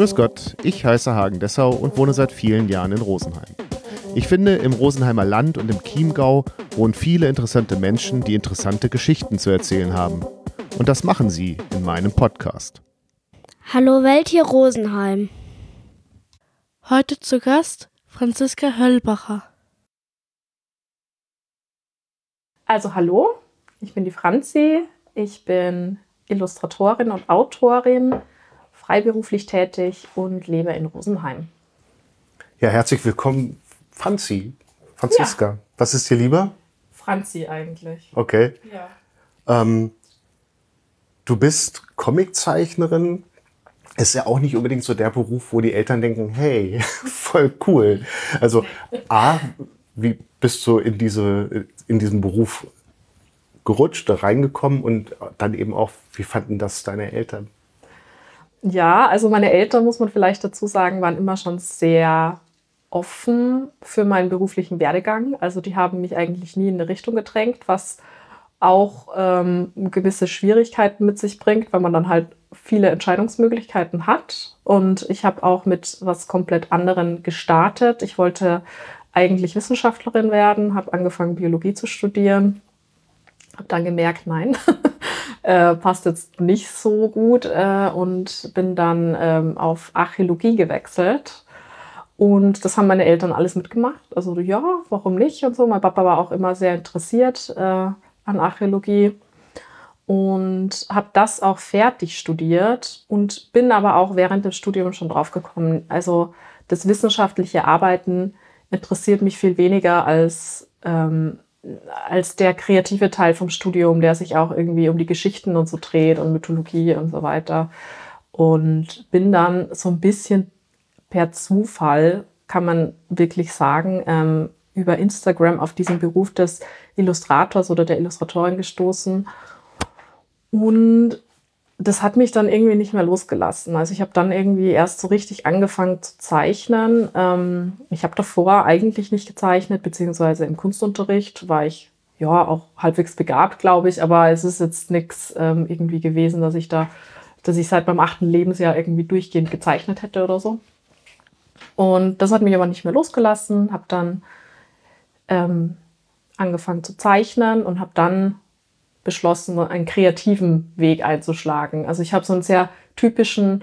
Grüß Gott, ich heiße Hagen Dessau und wohne seit vielen Jahren in Rosenheim. Ich finde, im Rosenheimer Land und im Chiemgau wohnen viele interessante Menschen, die interessante Geschichten zu erzählen haben. Und das machen sie in meinem Podcast. Hallo Welt hier Rosenheim. Heute zu Gast Franziska Höllbacher. Also hallo, ich bin die Franzi, ich bin Illustratorin und Autorin, freiberuflich tätig und lebe in Rosenheim. Ja, herzlich willkommen, Franziska. Ja. Was ist dir lieber? Franzi eigentlich. Okay. Ja. Du bist Comiczeichnerin. Ist ja auch nicht unbedingt so der Beruf, wo die Eltern denken, hey, voll cool. Also A, wie bist du in diesen Beruf gerutscht, da reingekommen und dann eben auch, wie fanden das deine Eltern? Ja, also meine Eltern, muss man vielleicht dazu sagen, waren immer schon sehr offen für meinen beruflichen Werdegang. Also die haben mich eigentlich nie in eine Richtung gedrängt, was auch gewisse Schwierigkeiten mit sich bringt, weil man dann halt viele Entscheidungsmöglichkeiten hat. Und ich habe auch mit was komplett anderem gestartet. Ich wollte eigentlich Wissenschaftlerin werden, habe angefangen, Biologie zu studieren, habe dann gemerkt, nein, passt jetzt nicht so gut und bin dann auf Archäologie gewechselt. Und das haben meine Eltern alles mitgemacht. Also ja, warum nicht und so. Mein Papa war auch immer sehr interessiert an Archäologie und habe das auch fertig studiert und bin aber auch während des Studiums schon drauf gekommen. Also das wissenschaftliche Arbeiten interessiert mich viel weniger als der kreative Teil vom Studium, der sich auch irgendwie um die Geschichten und so dreht und Mythologie und so weiter. Und bin dann so ein bisschen per Zufall, kann man wirklich sagen, über Instagram auf diesen Beruf des Illustrators oder der Illustratorin gestoßen. Und das hat mich dann irgendwie nicht mehr losgelassen. Also ich habe dann irgendwie erst so richtig angefangen zu zeichnen. Ich habe davor eigentlich nicht gezeichnet, beziehungsweise im Kunstunterricht war ich ja auch halbwegs begabt, glaube ich. Aber es ist jetzt nichts irgendwie gewesen, dass ich seit meinem 8. Lebensjahr irgendwie durchgehend gezeichnet hätte oder so. Und das hat mich aber nicht mehr losgelassen. Habe dann angefangen zu zeichnen und habe dann beschlossen, einen kreativen Weg einzuschlagen. Also ich habe so einen sehr typischen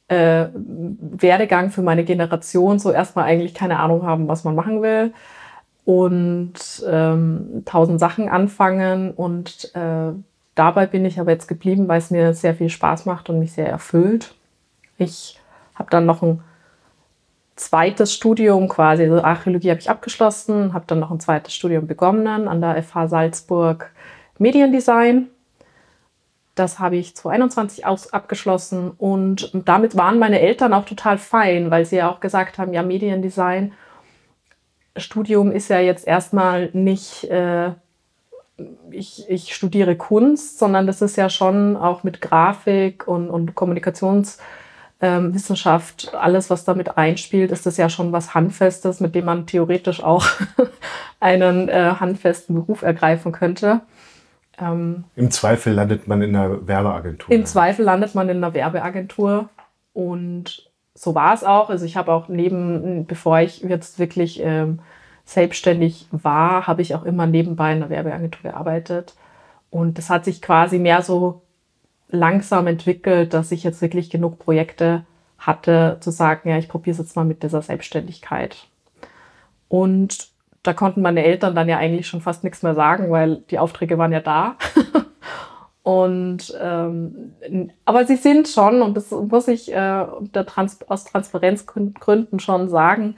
Werdegang für meine Generation. So erstmal eigentlich keine Ahnung haben, was man machen will und 1000 Sachen anfangen. Und dabei bin ich aber jetzt geblieben, weil es mir sehr viel Spaß macht und mich sehr erfüllt. Ich habe dann noch ein zweites Studium quasi, also Archäologie habe ich abgeschlossen, habe dann noch ein zweites Studium begonnen an der FH Salzburg Mediendesign. Das habe ich 2021 abgeschlossen und damit waren meine Eltern auch total fein, weil sie ja auch gesagt haben, ja, Mediendesign, Studium ist ja jetzt erstmal nicht, ich studiere Kunst, sondern das ist ja schon auch mit Grafik und Kommunikationswissenschaft, alles, was damit einspielt, ist das ja schon was Handfestes, mit dem man theoretisch auch einen handfesten Beruf ergreifen könnte. Im Zweifel landet man in einer Werbeagentur. Im Zweifel landet man in einer Werbeagentur und so war es auch. Also ich habe auch bevor ich jetzt wirklich selbstständig war, habe ich auch immer nebenbei in einer Werbeagentur gearbeitet. Und das hat sich quasi mehr so langsam entwickelt, dass ich jetzt wirklich genug Projekte hatte, zu sagen, ja, ich probiere es jetzt mal mit dieser Selbstständigkeit. Und da konnten meine Eltern dann ja eigentlich schon fast nichts mehr sagen, weil die Aufträge waren ja da. Und aber sie sind schon, und das muss ich aus Transparenzgründen schon sagen,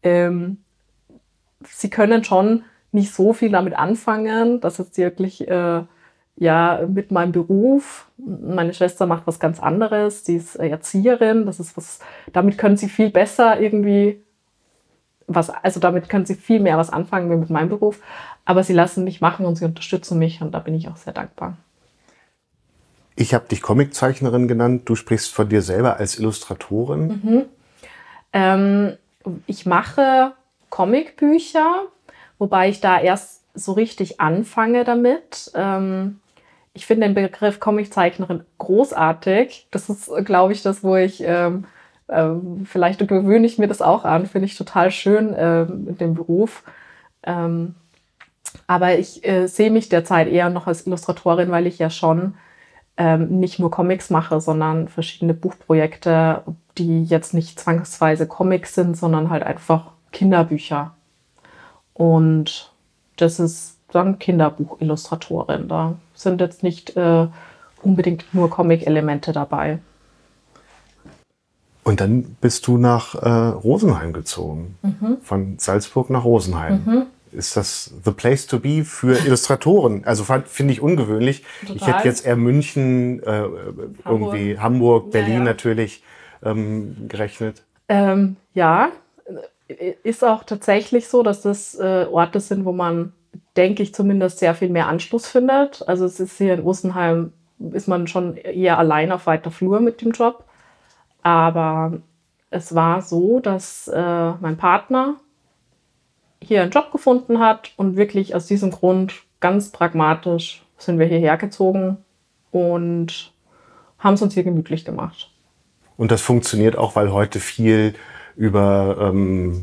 sie können schon nicht so viel damit anfangen, dass jetzt wirklich mit meinem Beruf, meine Schwester macht was ganz anderes, sie ist Erzieherin, damit können sie viel besser irgendwie damit können sie viel mehr was anfangen wie mit meinem Beruf, aber sie lassen mich machen und sie unterstützen mich und da bin ich auch sehr dankbar. Ich habe dich Comiczeichnerin genannt, du sprichst von dir selber als Illustratorin. Ich mache Comicbücher, wobei ich da erst so richtig anfange damit. Ich finde den Begriff Comiczeichnerin großartig. Das ist, glaube ich, das, wo ich Vielleicht gewöhne ich mir das auch an, finde ich total schön mit dem Beruf. Aber ich sehe mich derzeit eher noch als Illustratorin, weil ich ja schon nicht nur Comics mache, sondern verschiedene Buchprojekte, die jetzt nicht zwangsweise Comics sind, sondern halt einfach Kinderbücher. Und das ist dann Kinderbuchillustratorin. Da sind jetzt nicht unbedingt nur Comic-Elemente dabei. Und dann bist du nach Rosenheim gezogen, von Salzburg nach Rosenheim. Ist das the place to be für Illustratoren? Also finde ich ungewöhnlich. Total. Ich hätte jetzt eher München, irgendwie Hamburg, Berlin natürlich gerechnet. Ja, ist auch tatsächlich so, dass das Orte sind, wo man, denke ich, zumindest sehr viel mehr Anschluss findet. Also es ist hier in Rosenheim, ist man schon eher allein auf weiter Flur mit dem Job. Aber es war so, dass mein Partner hier einen Job gefunden hat und wirklich aus diesem Grund ganz pragmatisch sind wir hierher gezogen und haben es uns hier gemütlich gemacht. Und das funktioniert auch, weil heute viel über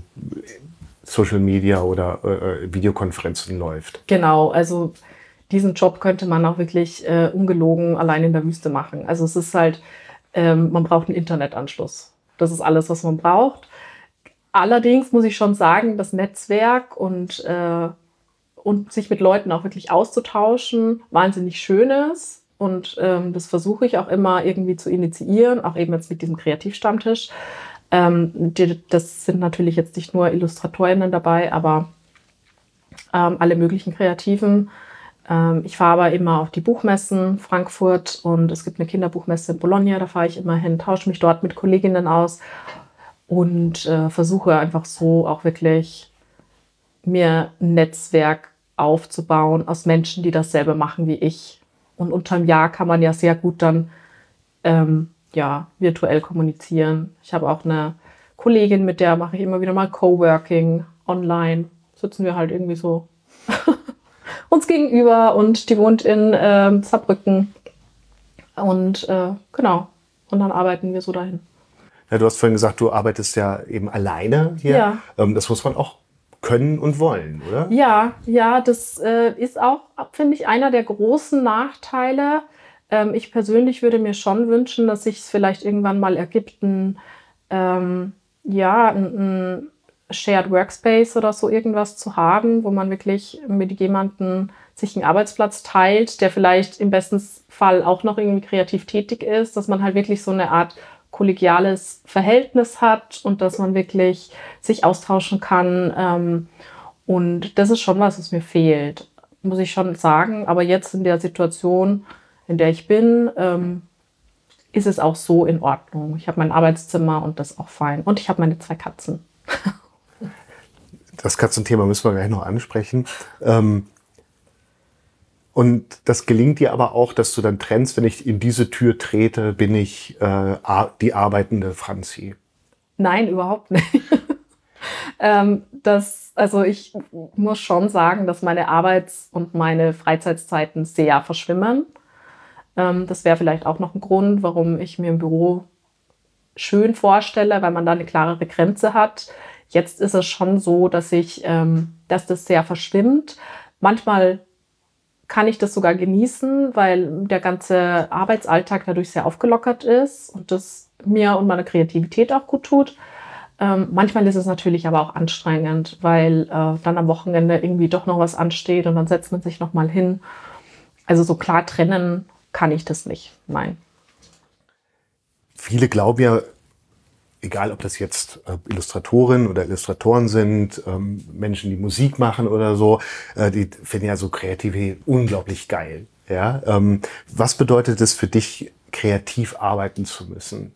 Social Media oder Videokonferenzen läuft. Genau, also diesen Job könnte man auch wirklich ungelogen allein in der Wüste machen. Also es ist halt, man braucht einen Internetanschluss. Das ist alles, was man braucht. Allerdings muss ich schon sagen, das Netzwerk und sich mit Leuten auch wirklich auszutauschen, wahnsinnig schön ist. Und das versuche ich auch immer irgendwie zu initiieren, auch eben jetzt mit diesem Kreativstammtisch. Das sind natürlich jetzt nicht nur IllustratorInnen dabei, aber alle möglichen Kreativen. Ich fahre aber immer auf die Buchmessen Frankfurt und es gibt eine Kinderbuchmesse in Bologna, da fahre ich immer hin, tausche mich dort mit Kolleginnen aus und versuche einfach so auch wirklich mir ein Netzwerk aufzubauen aus Menschen, die dasselbe machen wie ich. Und unterm Jahr kann man ja sehr gut dann virtuell kommunizieren. Ich habe auch eine Kollegin, mit der mache ich immer wieder mal Coworking online. Sitzen wir halt irgendwie so uns gegenüber und die wohnt in Saarbrücken. Und genau, und dann arbeiten wir so dahin. Ja, du hast vorhin gesagt, du arbeitest ja eben alleine hier. Ja. Das muss man auch können und wollen, oder? Ja, das ist auch, finde ich, einer der großen Nachteile. Ich persönlich würde mir schon wünschen, dass sich es vielleicht irgendwann mal ergibt, ein Shared Workspace oder so irgendwas zu haben, wo man wirklich mit jemandem sich einen Arbeitsplatz teilt, der vielleicht im besten Fall auch noch irgendwie kreativ tätig ist, dass man halt wirklich so eine Art kollegiales Verhältnis hat und dass man wirklich sich austauschen kann. Und das ist schon was mir fehlt, muss ich schon sagen. Aber jetzt in der Situation, in der ich bin, ist es auch so in Ordnung. Ich habe mein Arbeitszimmer und das ist auch fein. Und ich habe meine 2 Katzen. Das Katzenthema müssen wir gleich noch ansprechen. Und das gelingt dir aber auch, dass du dann trennst, wenn ich in diese Tür trete, bin ich die arbeitende Franzi. Nein, überhaupt nicht. Also ich muss schon sagen, dass meine Arbeits- und meine Freizeitzeiten sehr verschwimmen. Das wäre vielleicht auch noch ein Grund, warum ich mir im Büro schön vorstelle, weil man da eine klarere Grenze hat. Jetzt ist es schon so, dass das sehr verschwimmt. Manchmal kann ich das sogar genießen, weil der ganze Arbeitsalltag dadurch sehr aufgelockert ist und das mir und meiner Kreativität auch gut tut. Manchmal ist es natürlich aber auch anstrengend, weil dann am Wochenende irgendwie doch noch was ansteht und dann setzt man sich noch mal hin. Also so klar trennen kann ich das nicht, nein. Viele glauben ja, egal ob das jetzt Illustratorinnen oder Illustratoren sind, Menschen, die Musik machen oder so, die finden ja so Kreativität unglaublich geil. Ja? Was bedeutet es für dich, kreativ arbeiten zu müssen?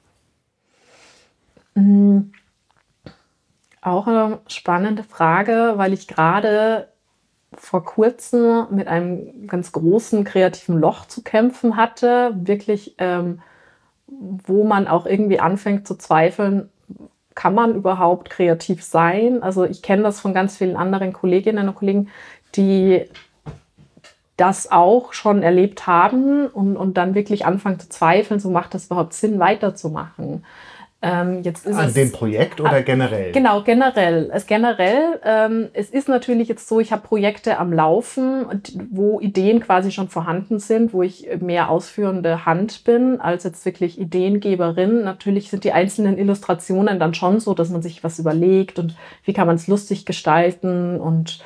Auch eine spannende Frage, weil ich gerade vor kurzem mit einem ganz großen kreativen Loch zu kämpfen hatte, wirklich wo man auch irgendwie anfängt zu zweifeln, kann man überhaupt kreativ sein? Also ich kenne das von ganz vielen anderen Kolleginnen und Kollegen, die das auch schon erlebt haben und dann wirklich anfangen zu zweifeln, so macht das überhaupt Sinn, weiterzumachen. Jetzt ist An es dem Projekt oder generell? Genau, generell. Es ist natürlich jetzt so, ich habe Projekte am Laufen, wo Ideen quasi schon vorhanden sind, wo ich mehr ausführende Hand bin, als jetzt wirklich Ideengeberin. Natürlich sind die einzelnen Illustrationen dann schon so, dass man sich was überlegt und wie kann man es lustig gestalten und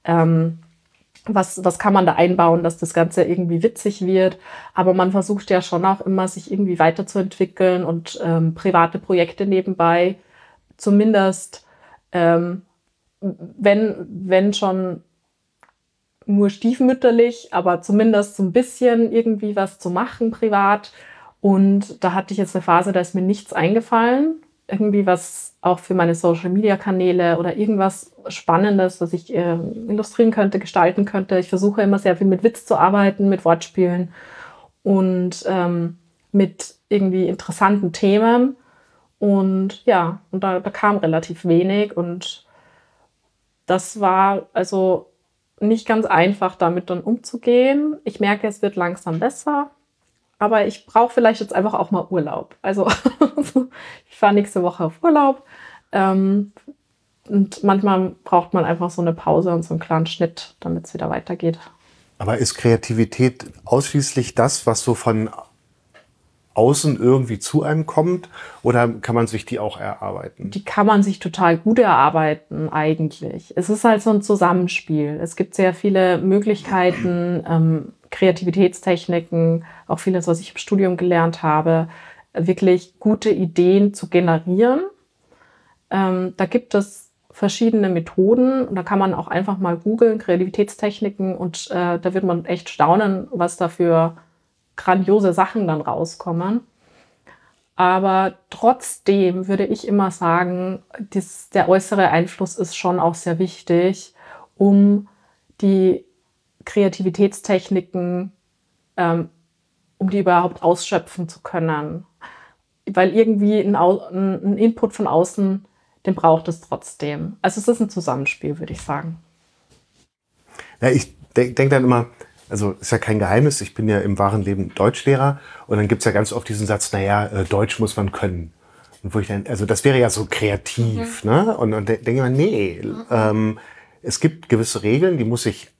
was kann man da einbauen, dass das Ganze irgendwie witzig wird. Aber man versucht ja schon auch immer, sich irgendwie weiterzuentwickeln und private Projekte nebenbei, zumindest wenn schon nur stiefmütterlich, aber zumindest so ein bisschen irgendwie was zu machen privat. Und da hatte ich jetzt eine Phase, da ist mir nichts eingefallen. Irgendwie was auch für meine Social-Media-Kanäle oder irgendwas Spannendes, was ich illustrieren könnte, gestalten könnte. Ich versuche immer sehr viel mit Witz zu arbeiten, mit Wortspielen und mit irgendwie interessanten Themen. Und ja, und da kam relativ wenig. Und das war also nicht ganz einfach, damit dann umzugehen. Ich merke, es wird langsam besser. Aber ich brauche vielleicht jetzt einfach auch mal Urlaub. Also ich fahre nächste Woche auf Urlaub. Und manchmal braucht man einfach so eine Pause und so einen kleinen Schnitt, damit es wieder weitergeht. Aber ist Kreativität ausschließlich das, was so von außen irgendwie zu einem kommt? Oder kann man sich die auch erarbeiten? Die kann man sich total gut erarbeiten eigentlich. Es ist halt so ein Zusammenspiel. Es gibt sehr viele Möglichkeiten, Kreativitätstechniken, auch vieles, was ich im Studium gelernt habe, wirklich gute Ideen zu generieren. Da gibt es verschiedene Methoden und da kann man auch einfach mal googeln, Kreativitätstechniken, und da wird man echt staunen, was da für grandiose Sachen dann rauskommen. Aber trotzdem würde ich immer sagen, der äußere Einfluss ist schon auch sehr wichtig, um die Kreativitätstechniken, um die überhaupt ausschöpfen zu können. Weil irgendwie ein Input von außen, den braucht es trotzdem. Also es ist ein Zusammenspiel, würde ich sagen. Ja, ich denke dann immer, also ist ja kein Geheimnis, ich bin ja im wahren Leben Deutschlehrer und dann gibt es ja ganz oft diesen Satz, Deutsch muss man können. Und wo ich dann, also das wäre ja so kreativ, ne? Und denke ich mir, nee, es gibt gewisse Regeln, die muss ich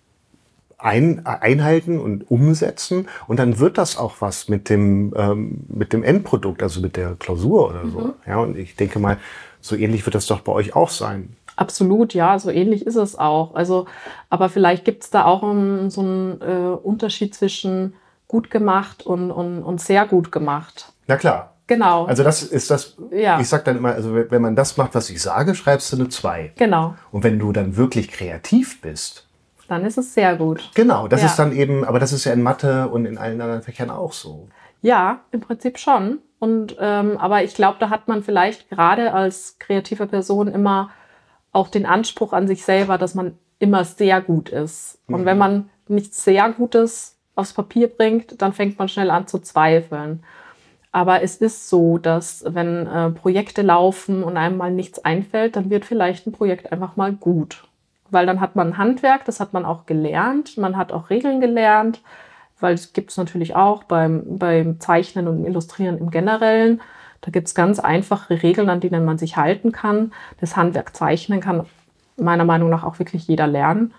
einhalten und umsetzen und dann wird das auch was mit dem Endprodukt, also mit der Klausur oder so. Ja, und ich denke mal, so ähnlich wird das doch bei euch auch sein. Absolut, ja, so ähnlich ist es auch. Also, aber vielleicht gibt es da auch so einen Unterschied zwischen gut gemacht und sehr gut gemacht. Na klar. Genau. Also das ist das, ja. Ich sage dann immer, also wenn man das macht, was ich sage, schreibst du eine 2. Genau. Und wenn du dann wirklich kreativ bist, dann ist es sehr gut. Genau, das ist dann eben, aber das ist ja in Mathe und in allen anderen Fächern auch so. Ja, im Prinzip schon. Und aber ich glaube, da hat man vielleicht gerade als kreative Person immer auch den Anspruch an sich selber, dass man immer sehr gut ist. Und wenn man nichts sehr Gutes aufs Papier bringt, dann fängt man schnell an zu zweifeln. Aber es ist so, dass wenn Projekte laufen und einem mal nichts einfällt, dann wird vielleicht ein Projekt einfach mal gut. Weil dann hat man ein Handwerk, das hat man auch gelernt. Man hat auch Regeln gelernt, weil es gibt es natürlich auch beim Zeichnen und Illustrieren im Generellen. Da gibt es ganz einfache Regeln, an denen man sich halten kann. Das Handwerk Zeichnen kann meiner Meinung nach auch wirklich jeder lernen.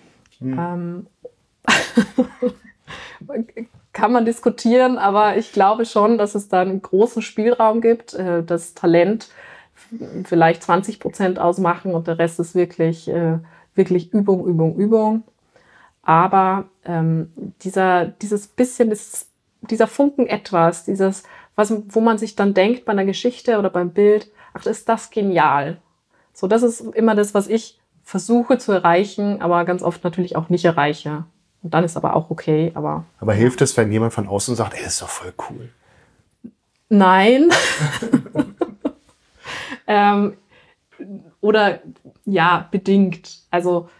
Kann man diskutieren, aber ich glaube schon, dass es da einen großen Spielraum gibt, das Talent vielleicht 20% ausmachen und der Rest ist wirklich Übung, Übung, Übung. Aber dieses bisschen, dieser Funken etwas, wo man sich dann denkt bei einer Geschichte oder beim Bild, ach, ist das genial. So, das ist immer das, was ich versuche zu erreichen, aber ganz oft natürlich auch nicht erreiche. Und dann ist aber auch okay. Aber hilft es, wenn jemand von außen sagt, ey, das ist doch voll cool? Nein. Oder ja, bedingt. Also,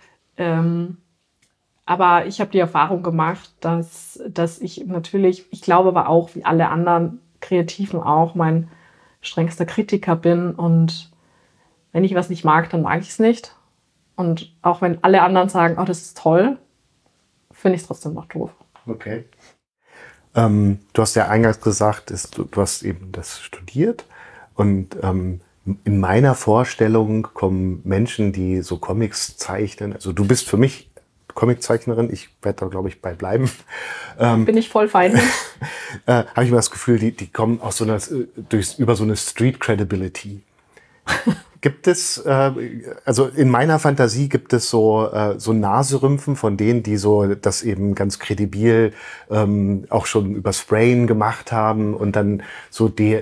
aber ich habe die Erfahrung gemacht, dass ich natürlich, ich glaube aber auch, wie alle anderen Kreativen auch, mein strengster Kritiker bin. Und wenn ich was nicht mag, dann mag ich es nicht. Und auch wenn alle anderen sagen, oh, das ist toll, finde ich es trotzdem noch doof. Okay. Du hast ja eingangs gesagt, du hast eben das studiert Und in meiner Vorstellung kommen Menschen, die so Comics zeichnen, also du bist für mich Comiczeichnerin, ich werde da, glaube ich, bei bleiben. Bin ich voll fein mit. Habe ich immer das Gefühl, die kommen aus so einer, über so eine Street Credibility. Gibt es, also in meiner Fantasie gibt es so Naserümpfen von denen, die so das eben ganz kredibil auch schon über Sprayen gemacht haben und dann so die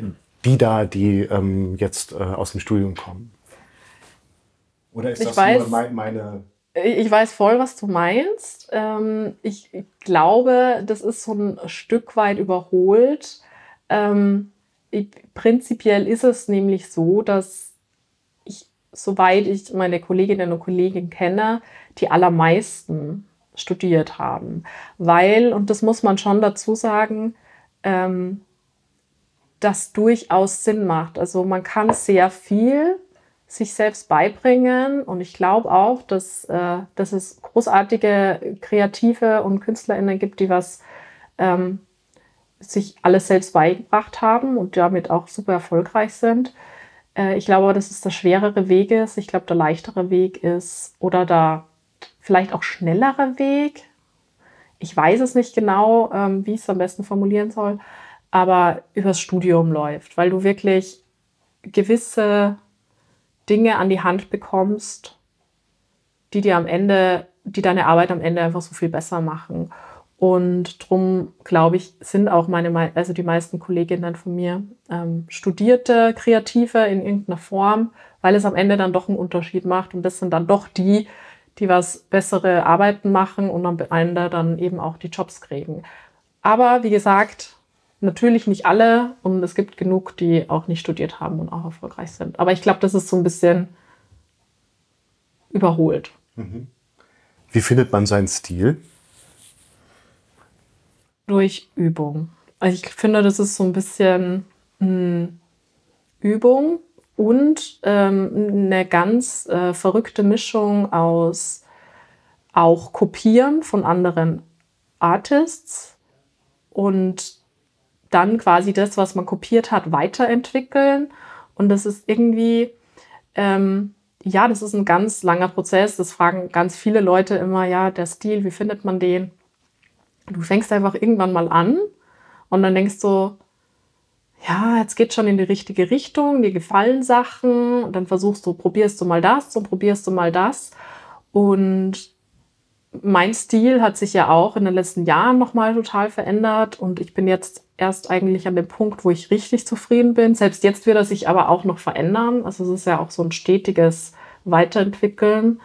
jetzt aus dem Studium kommen. Oder ist das nur meine... Ich weiß voll, was du meinst. Ich glaube, das ist so ein Stück weit überholt. Prinzipiell ist es nämlich so, dass soweit ich meine Kolleginnen und Kollegen kenne, die allermeisten studiert haben. Weil, und das muss man schon dazu sagen, das durchaus Sinn macht. Also man kann sehr viel sich selbst beibringen und ich glaube auch, dass es großartige Kreative und KünstlerInnen gibt, die sich alles selbst beigebracht haben und damit auch super erfolgreich sind. Ich glaube, dass es der schwerere Weg ist. Ich glaube, der leichtere Weg ist oder der vielleicht auch schnellere Weg. Ich weiß es nicht genau, wie ich es am besten formulieren soll, aber übers Studium läuft, weil du wirklich gewisse Dinge an die Hand bekommst, die deine Arbeit am Ende einfach so viel besser machen. Und darum, glaube ich, sind auch die meisten Kolleginnen von mir studierte Kreative in irgendeiner Form, weil es am Ende dann doch einen Unterschied macht. Und das sind dann doch die was bessere Arbeiten machen und am Ende dann eben auch die Jobs kriegen. Aber wie gesagt, natürlich nicht alle und es gibt genug, die auch nicht studiert haben und auch erfolgreich sind. Aber ich glaube, das ist so ein bisschen überholt. Mhm. Wie findet man seinen Stil? Durch Übung. Also ich finde, das ist so ein bisschen Übung und eine ganz verrückte Mischung aus auch Kopieren von anderen Artists und dann quasi das, was man kopiert hat, weiterentwickeln. Und das ist irgendwie, das ist ein ganz langer Prozess. Das fragen ganz viele Leute immer, ja, der Stil, wie findet man den? Du fängst einfach irgendwann mal an und dann denkst du, ja, jetzt geht schon in die richtige Richtung, dir gefallen Sachen und dann probierst du mal das und probierst du mal das. Und mein Stil hat sich ja auch in den letzten Jahren nochmal total verändert und ich bin jetzt erst eigentlich an dem Punkt, wo ich richtig zufrieden bin. Selbst jetzt wird er sich aber auch noch verändern. Also es ist ja auch so ein stetiges Weiterentwickeln.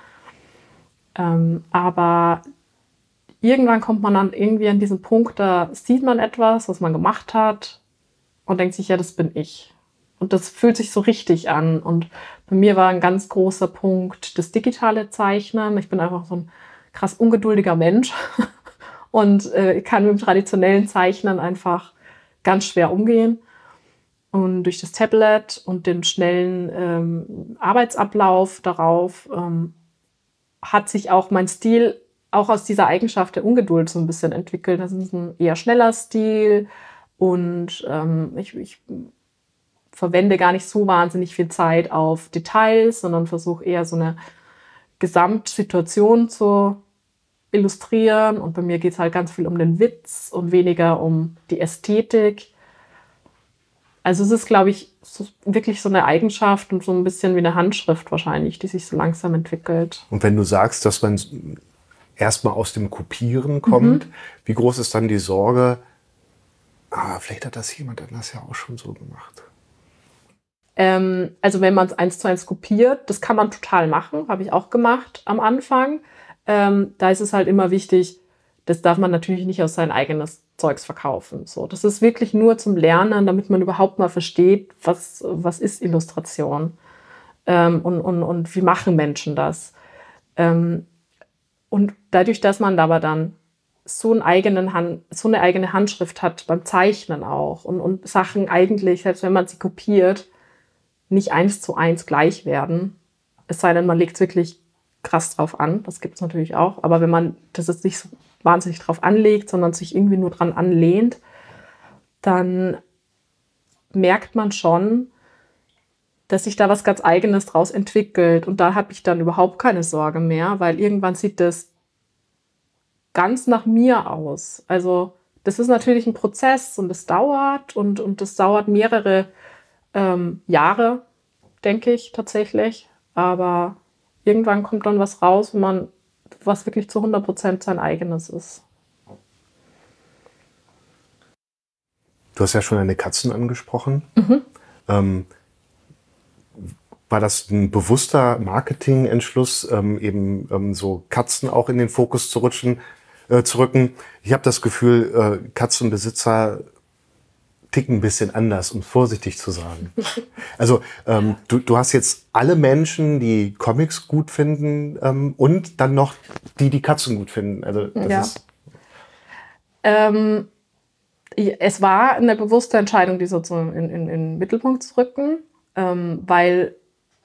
Aber irgendwann kommt man dann irgendwie an diesen Punkt, da sieht man etwas, was man gemacht hat und denkt sich, ja, das bin ich. Und das fühlt sich so richtig an. Und bei mir war ein ganz großer Punkt das digitale Zeichnen. Ich bin einfach so ein krass ungeduldiger Mensch und ich kann mit dem traditionellen Zeichnen einfach ganz schwer umgehen. Und durch das Tablet und den schnellen Arbeitsablauf darauf hat sich auch mein Stil auch aus dieser Eigenschaft der Ungeduld so ein bisschen entwickelt. Das ist ein eher schneller Stil und ich verwende gar nicht so wahnsinnig viel Zeit auf Details, sondern versuche eher so eine Gesamtsituation zu illustrieren. Und bei mir geht es halt ganz viel um den Witz und weniger um die Ästhetik. Also es ist, glaube ich, wirklich so eine Eigenschaft und so ein bisschen wie eine Handschrift wahrscheinlich, die sich so langsam entwickelt. Und wenn du sagst, dass man erstmal aus dem Kopieren kommt, wie groß ist dann die Sorge, vielleicht hat das jemand anders ja auch schon so gemacht? Also wenn man es 1:1 kopiert, das kann man total machen, habe ich auch gemacht am Anfang. Da ist es halt immer wichtig, das darf man natürlich nicht aus sein eigenes Zeugs verkaufen. So, das ist wirklich nur zum Lernen, damit man überhaupt mal versteht, was ist Illustration und wie machen Menschen das. Und dadurch, dass man aber dann so eine eigene Handschrift hat beim Zeichnen auch und Sachen eigentlich, selbst wenn man sie kopiert, nicht 1:1 gleich werden. Es sei denn, man legt es wirklich krass drauf an. Das gibt es natürlich auch. Aber wenn man das jetzt nicht so wahnsinnig drauf anlegt, sondern sich irgendwie nur dran anlehnt, dann merkt man schon, dass sich da was ganz Eigenes draus entwickelt. Und da habe ich dann überhaupt keine Sorge mehr, weil irgendwann sieht das ganz nach mir aus. Also das ist natürlich ein Prozess und es dauert und das dauert mehrere Jahre, denke ich tatsächlich. Aber irgendwann kommt dann was raus, was wirklich zu 100% sein eigenes ist. Du hast ja schon deine Katzen angesprochen. War das ein bewusster Marketingentschluss, so Katzen auch in den Fokus zu rücken? Ich habe das Gefühl, Katzenbesitzer ticken ein bisschen anders, um vorsichtig zu sagen. Also du hast jetzt alle Menschen, die Comics gut finden und dann noch die Katzen gut finden. Also das ist es war eine bewusste Entscheidung, die sozusagen in den Mittelpunkt zu rücken, weil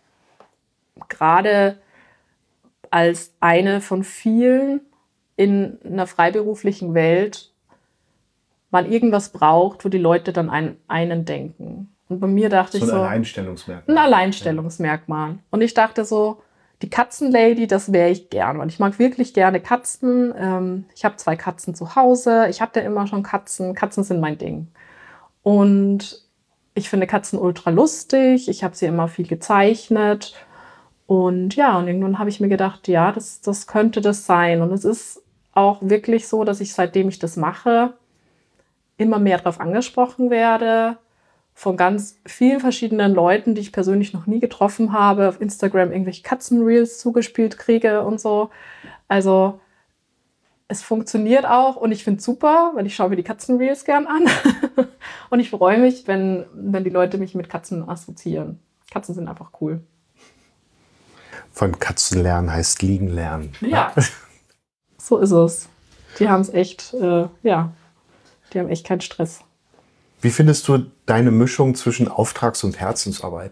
gerade als eine von vielen in einer freiberuflichen Welt man irgendwas braucht, wo die Leute dann einen denken. Und bei mir dachte ich so... Ein Alleinstellungsmerkmal. Ein Alleinstellungsmerkmal. Und ich dachte so, die Katzenlady, das wäre ich gern. Und ich mag wirklich gerne Katzen. Ich habe 2 Katzen zu Hause. Ich hatte immer schon Katzen. Katzen sind mein Ding. Und ich finde Katzen ultra lustig. Ich habe sie immer viel gezeichnet. Und ja, und irgendwann habe ich mir gedacht, ja, das könnte das sein. Und es ist auch wirklich so, dass ich, seitdem ich das mache, immer mehr darauf angesprochen werde, von ganz vielen verschiedenen Leuten, die ich persönlich noch nie getroffen habe, auf Instagram irgendwelche Katzenreels zugespielt kriege und so. Also es funktioniert auch und ich finde es super, weil ich schaue mir die Katzenreels gern an. Und ich freue mich, wenn die Leute mich mit Katzen assoziieren. Katzen sind einfach cool. Von Katzen lernen heißt liegen lernen. Ja, so ist es. Die haben es echt, die haben echt keinen Stress. Wie findest du deine Mischung zwischen Auftrags- und Herzensarbeit?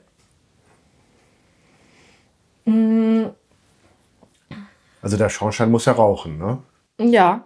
Also der Schornstein muss ja rauchen, ne? Ja.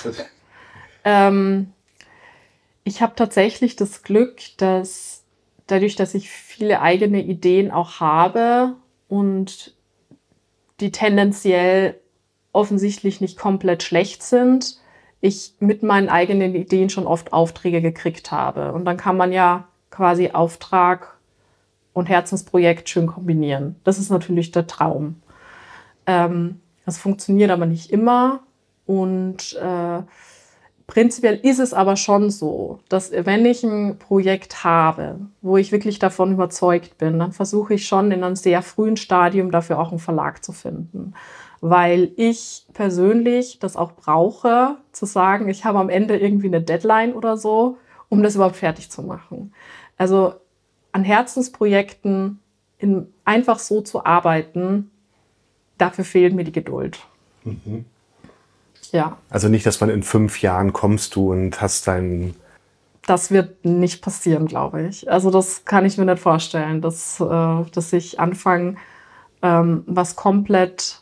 Ich habe tatsächlich das Glück, dass dadurch, dass ich viele eigene Ideen auch habe und die tendenziell offensichtlich nicht komplett schlecht sind, ich mit meinen eigenen Ideen schon oft Aufträge gekriegt habe. Und dann kann man ja quasi Auftrag und Herzensprojekt schön kombinieren. Das ist natürlich der Traum. Das funktioniert aber nicht immer. Und prinzipiell ist es aber schon so, dass wenn ich ein Projekt habe, wo ich wirklich davon überzeugt bin, dann versuche ich schon in einem sehr frühen Stadium dafür auch einen Verlag zu finden. Weil ich persönlich das auch brauche, zu sagen, ich habe am Ende irgendwie eine Deadline oder so, um das überhaupt fertig zu machen. Also an Herzensprojekten einfach so zu arbeiten, dafür fehlt mir die Geduld. Mhm. Ja. Also nicht, dass man in 5 Jahren kommst du und hast Das wird nicht passieren, glaube ich. Also das kann ich mir nicht vorstellen, dass ich anfange, was komplett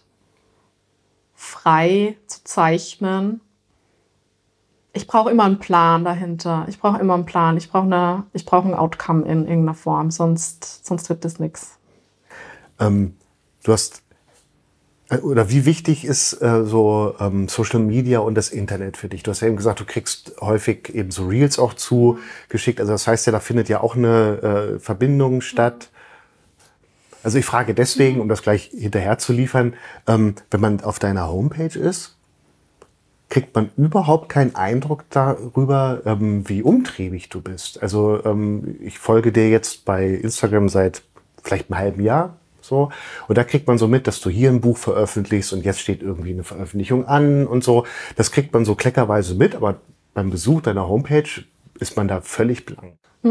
frei zu zeichnen. Ich brauche immer einen Plan dahinter. Ich brauche immer einen Plan. Ich brauche ein Outcome in irgendeiner Form, sonst wird das nichts. Du hast, oder wie wichtig ist Social Media und das Internet für dich? Du hast ja eben gesagt, du kriegst häufig eben so Reels auch zugeschickt. Also das heißt ja, da findet ja auch eine Verbindung statt. Also ich frage deswegen, um das gleich hinterher zu liefern, wenn man auf deiner Homepage ist, kriegt man überhaupt keinen Eindruck darüber, wie umtriebig du bist. Also ich folge dir jetzt bei Instagram seit vielleicht einem halben Jahr. So. Und da kriegt man so mit, dass du hier ein Buch veröffentlichst und jetzt steht irgendwie eine Veröffentlichung an und so. Das kriegt man so kleckerweise mit, aber beim Besuch deiner Homepage ist man da völlig blank.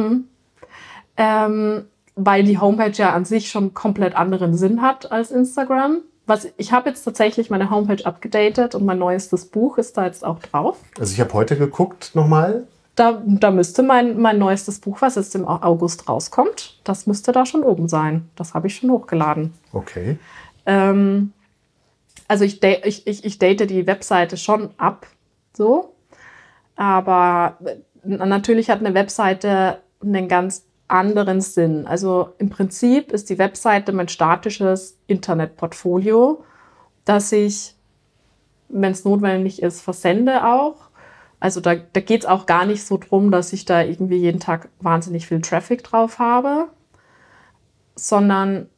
Weil die Homepage ja an sich schon komplett anderen Sinn hat als Instagram. Ich habe jetzt tatsächlich meine Homepage abgedatet und mein neuestes Buch ist da jetzt auch drauf. Also ich habe heute geguckt nochmal. Da müsste mein neuestes Buch, was jetzt im August rauskommt, das müsste da schon oben sein. Das habe ich schon hochgeladen. Okay. Also ich date die Webseite schon ab, so. Aber natürlich hat eine Webseite einen ganz anderen Sinn. Also im Prinzip ist die Webseite mein statisches Internetportfolio, das ich, wenn es notwendig ist, versende auch. Also da geht es auch gar nicht so drum, dass ich da irgendwie jeden Tag wahnsinnig viel Traffic drauf habe, sondern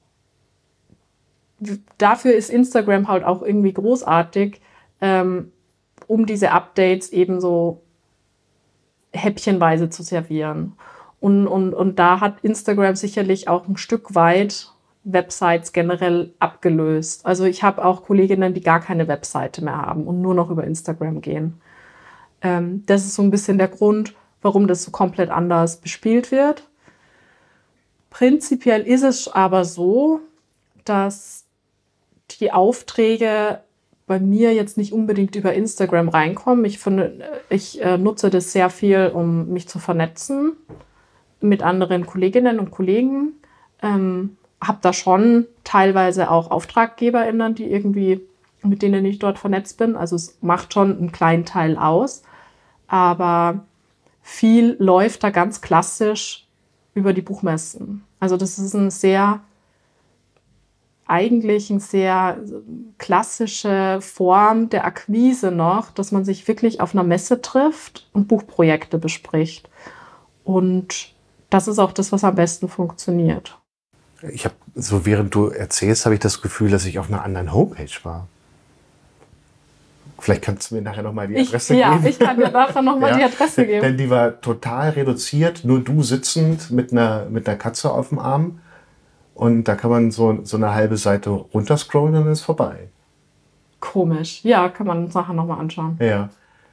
dafür ist Instagram halt auch irgendwie großartig, um diese Updates eben so häppchenweise zu servieren. Und da hat Instagram sicherlich auch ein Stück weit Websites generell abgelöst. Also ich habe auch Kolleginnen, die gar keine Webseite mehr haben und nur noch über Instagram gehen. Das ist so ein bisschen der Grund, warum das so komplett anders bespielt wird. Prinzipiell ist es aber so, dass die Aufträge bei mir jetzt nicht unbedingt über Instagram reinkommen. Ich nutze das sehr viel, um mich zu vernetzen mit anderen Kolleginnen und Kollegen. Habe da schon teilweise auch AuftraggeberInnen, mit denen ich dort vernetzt bin. Also es macht schon einen kleinen Teil aus. Aber viel läuft da ganz klassisch über die Buchmessen. Also das ist eine sehr klassische Form der Akquise noch, dass man sich wirklich auf einer Messe trifft und Buchprojekte bespricht. Und das ist auch das, was am besten funktioniert. Während du erzählst, habe ich das Gefühl, dass ich auf einer anderen Homepage war. Vielleicht kannst du mir nachher nochmal die Adresse geben. Ja, ich kann dir nachher nochmal die Adresse geben. Denn die war total reduziert, nur du sitzend mit einer Katze auf dem Arm. Und da kann man so eine halbe Seite runterscrollen und dann ist vorbei. Komisch. Ja, kann man uns nachher nochmal anschauen. Ja.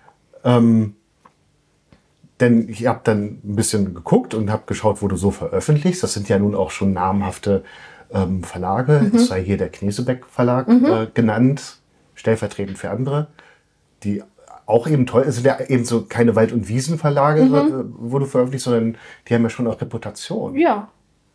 Denn ich habe dann ein bisschen geguckt und habe geschaut, wo du so veröffentlichst. Das sind ja nun auch schon namhafte Verlage. Es sei hier der Knesebeck Verlag genannt, stellvertretend für andere, die auch eben toll, es sind ja eben so keine Wald- und Wiesenverlage, wo du veröffentlichst, sondern die haben ja schon auch Reputation. Ja.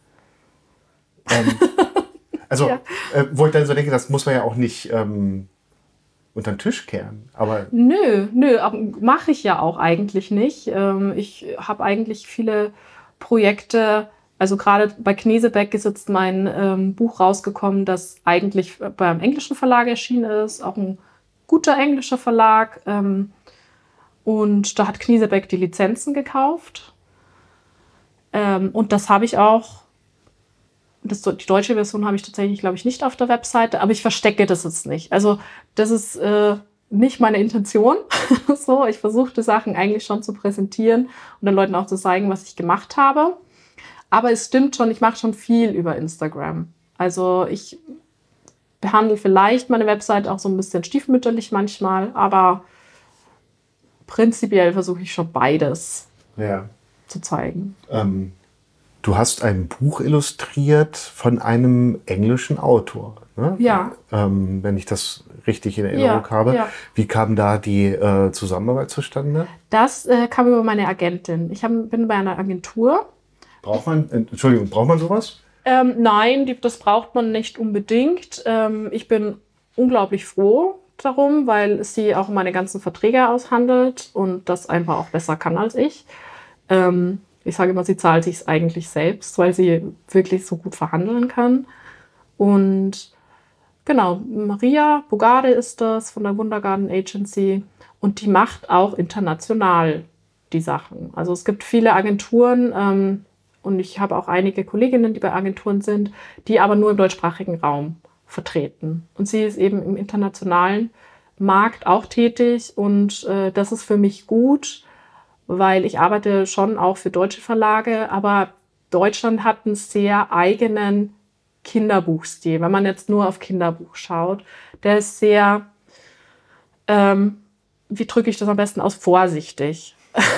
Wo ich dann so denke, das muss man ja auch nicht unter den Tisch kehren. Aber Nö, mache ich ja auch eigentlich nicht. Ich habe eigentlich viele Projekte, also gerade bei Knesebeck ist jetzt mein Buch rausgekommen, das eigentlich beim englischen Verlag erschienen ist, auch ein guter englischer Verlag. Und da hat Knesebeck die Lizenzen gekauft. Und das habe ich auch. Die deutsche Version habe ich tatsächlich, glaube ich, nicht auf der Webseite, aber ich verstecke das jetzt nicht. Also das ist nicht meine Intention. So, ich versuche die Sachen eigentlich schon zu präsentieren und den Leuten auch zu zeigen, was ich gemacht habe. Aber es stimmt schon, ich mache schon viel über Instagram. Also ich behandle vielleicht meine Website auch so ein bisschen stiefmütterlich manchmal, aber prinzipiell versuche ich schon beides zu zeigen. Du hast ein Buch illustriert von einem englischen Autor, ne? Ja. Wenn ich das richtig in Erinnerung habe. Ja. Wie kam da die Zusammenarbeit zustande? Das kam über meine Agentin. Ich bin bei einer Agentur. Braucht man sowas? Nein, das braucht man nicht unbedingt. Ich bin unglaublich froh darum, weil sie auch meine ganzen Verträge aushandelt und das einfach auch besser kann als ich. Ich sage immer, sie zahlt sich eigentlich selbst, weil sie wirklich so gut verhandeln kann. Und genau, Maria Bogarde ist das von der Wundergarden Agency und die macht auch international die Sachen. Also es gibt viele Agenturen und ich habe auch einige Kolleginnen, die bei Agenturen sind, die aber nur im deutschsprachigen Raum vertreten. Und sie ist eben im internationalen Markt auch tätig und das ist für mich gut, weil ich arbeite schon auch für deutsche Verlage, aber Deutschland hat einen sehr eigenen Kinderbuchstil. Wenn man jetzt nur auf Kinderbuch schaut, der ist sehr, wie drücke ich das am besten aus, vorsichtig.